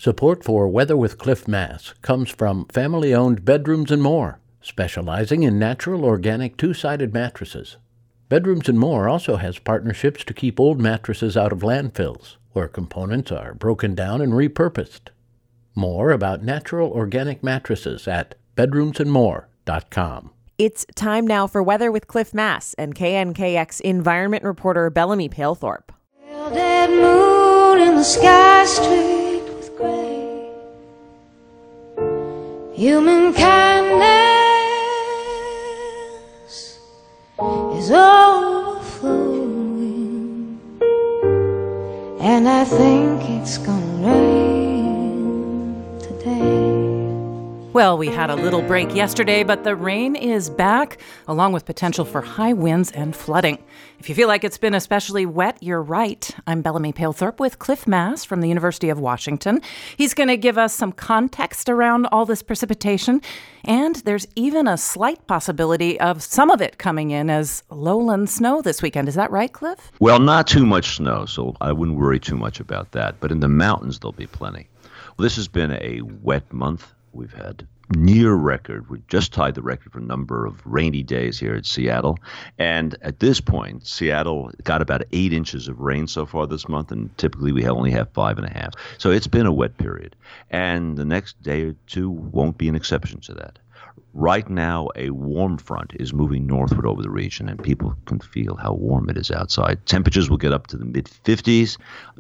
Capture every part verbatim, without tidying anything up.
Support for Weather with Cliff Mass comes from family-owned Bedrooms and More, specializing in natural organic two-sided mattresses. Bedrooms and More also has partnerships to keep old mattresses out of landfills, where components are broken down and repurposed. More about natural organic mattresses at bedrooms and more dot com. It's time now for Weather with Cliff Mass and K N K X environment reporter Bellamy Palethorpe. Dead moon in the sky streaked with gray. Human kindness is overflowing, and I think it's gonna rain today. Well, we had a little break yesterday, but the rain is back, along with potential for high winds and flooding. If you feel like it's been especially wet, you're right. I'm Bellamy Palethorpe with Cliff Mass from the University of Washington. He's going to give us some context around all this precipitation, and there's even a slight possibility of some of it coming in as lowland snow this weekend. Is that right, Cliff? Well, not too much snow, so I wouldn't worry too much about that. But in the mountains, there'll be plenty. Well, this has been a wet month. We've had near record. We just tied the record for number of rainy days here at Seattle. And at this point, Seattle got about eight inches of rain so far this month, and typically we only have five and a half. So it's been a wet period. And the next day or two won't be an exception to that. Right now, a warm front is moving northward over the region, and people can feel how warm it is outside. Temperatures will get up to the mid fifties.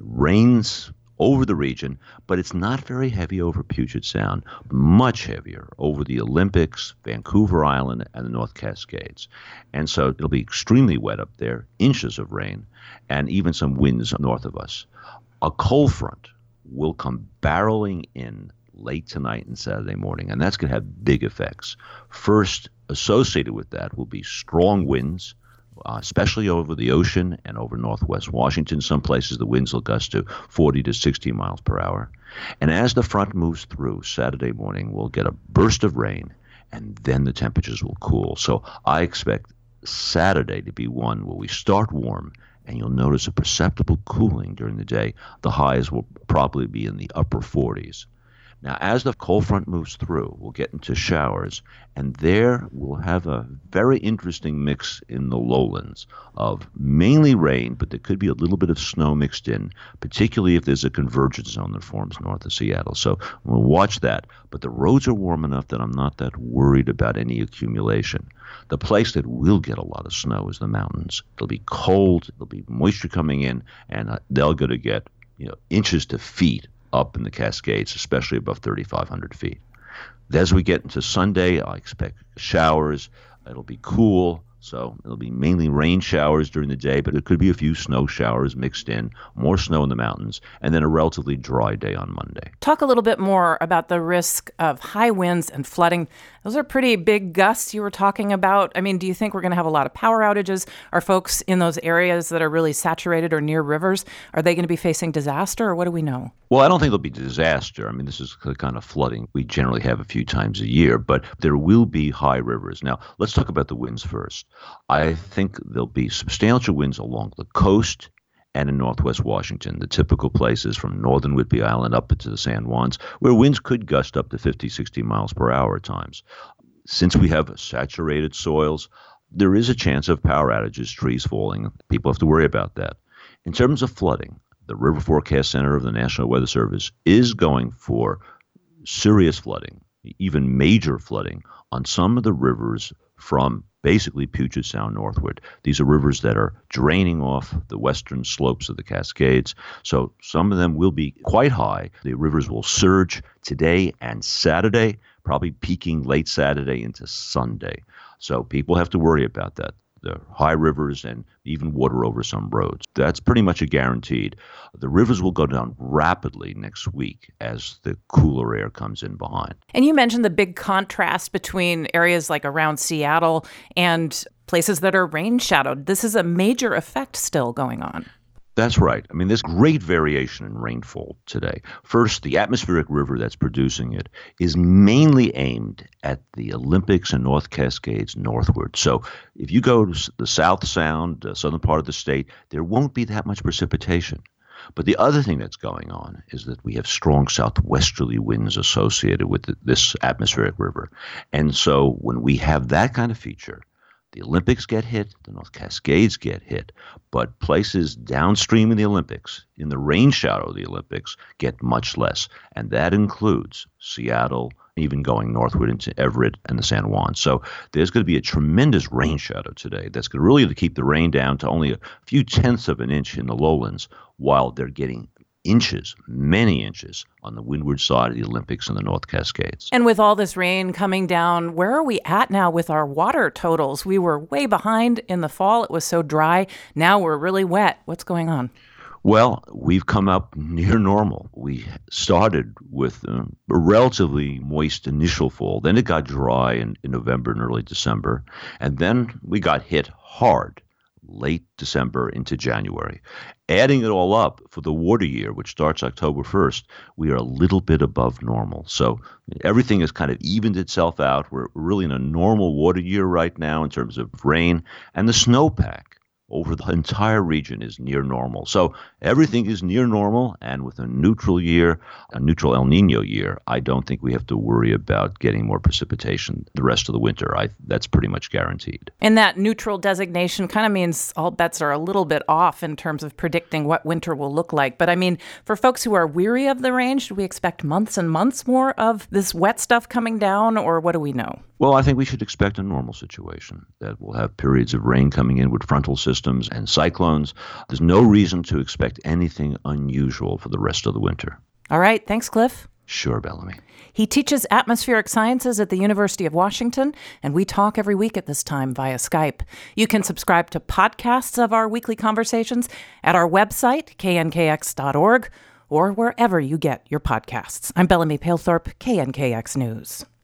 Rains over the region, but it's not very heavy over Puget Sound, much heavier over the Olympics, Vancouver Island, and the North Cascades. And so it'll be extremely wet up there, inches of rain, and even some winds north of us. A cold front will come barreling in late tonight and Saturday morning, and that's going to have big effects. First, associated with that will be strong winds, Uh, especially over the ocean and over northwest Washington. Some places the winds will gust to forty to sixty miles per hour. And as the front moves through Saturday morning, we'll get a burst of rain, and then the temperatures will cool. So I expect Saturday to be one where we start warm, and you'll notice a perceptible cooling during the day. The highs will probably be in the upper forties. Now, as the cold front moves through, we'll get into showers, and there we'll have a very interesting mix in the lowlands of mainly rain, but there could be a little bit of snow mixed in, particularly if there's a convergence zone that forms north of Seattle. So we'll watch that. But the roads are warm enough that I'm not that worried about any accumulation. The place that will get a lot of snow is the mountains. It'll be cold, there'll be moisture coming in, and uh, they're going to get, you know, inches to feet up in the Cascades, especially above thirty-five hundred feet. As we get into Sunday, I expect showers. It'll be cool, so it'll be mainly rain showers during the day, but it could be a few snow showers mixed in, more snow in the mountains, and then a relatively dry day on Monday. Talk a little bit more about the risk of high winds and flooding. Those are pretty big gusts you were talking about. I mean, do you think we're going to have a lot of power outages? Are folks in those areas that are really saturated or near rivers, are they going to be facing disaster, or what do we know? Well, I don't think there'll be disaster. I mean, this is the kind of flooding we generally have a few times a year, but there will be high rivers. Now, let's talk about the winds first. I think there'll be substantial winds along the coast and in northwest Washington, the typical places from northern Whidbey Island up into the San Juans, where winds could gust up to fifty, sixty miles per hour at times. Since we have saturated soils, there is a chance of power outages, trees falling. People have to worry about that. In terms of flooding, the River Forecast Center of the National Weather Service is going for serious flooding, even major flooding, on some of the rivers from basically Puget Sound northward. These are rivers that are draining off the western slopes of the Cascades, so some of them will be quite high. The rivers will surge today and Saturday, probably peaking late Saturday into Sunday. So people have to worry about that. The high rivers and even water over some roads. That's pretty much a guaranteed. The rivers will go down rapidly next week as the cooler air comes in behind. And you mentioned the big contrast between areas like around Seattle and places that are rain shadowed. This is a major effect still going on. That's right. I mean, there's great variation in rainfall today. First, the atmospheric river that's producing it is mainly aimed at the Olympics and North Cascades northward. So if you go to the South Sound, the southern part of the state, there won't be that much precipitation. But the other thing that's going on is that we have strong southwesterly winds associated with the, this atmospheric river. And so when we have that kind of feature, the Olympics get hit, the North Cascades get hit, but places downstream in the Olympics, in the rain shadow of the Olympics, get much less. And that includes Seattle, even going northward into Everett and the San Juan. So there's going to be a tremendous rain shadow today that's going to really keep the rain down to only a few tenths of an inch in the lowlands, while they're getting inches, many inches, on the windward side of the Olympics and the North Cascades. And with all this rain coming down, where are we at now with our water totals? We were way behind in the fall. It was so dry. Now we're really wet. What's going on? Well, we've come up near normal. We started with uh, a relatively moist initial fall. Then it got dry in, in November and early December. And then we got hit hard late December into January. Adding it all up for the water year, which starts October first, we are a little bit above normal. So everything has kind of evened itself out. We're really in a normal water year right now in terms of rain, and the snowpack over the entire region is near normal. So everything is near normal, and with a neutral year, a neutral El Nino year, I don't think we have to worry about getting more precipitation the rest of the winter. I, that's pretty much guaranteed. And that neutral designation kind of means all bets are a little bit off in terms of predicting what winter will look like. But I mean, for folks who are weary of the rain, should we expect months and months more of this wet stuff coming down, or what do we know? Well, I think we should expect a normal situation, that we'll have periods of rain coming in with frontal systems and cyclones. There's no reason to expect anything unusual for the rest of the winter. All right. Thanks, Cliff. Sure, Bellamy. He teaches atmospheric sciences at the University of Washington, and we talk every week at this time via Skype. You can subscribe to podcasts of our weekly conversations at our website, K N K X dot org, or wherever you get your podcasts. I'm Bellamy Palethorpe, K N K X News.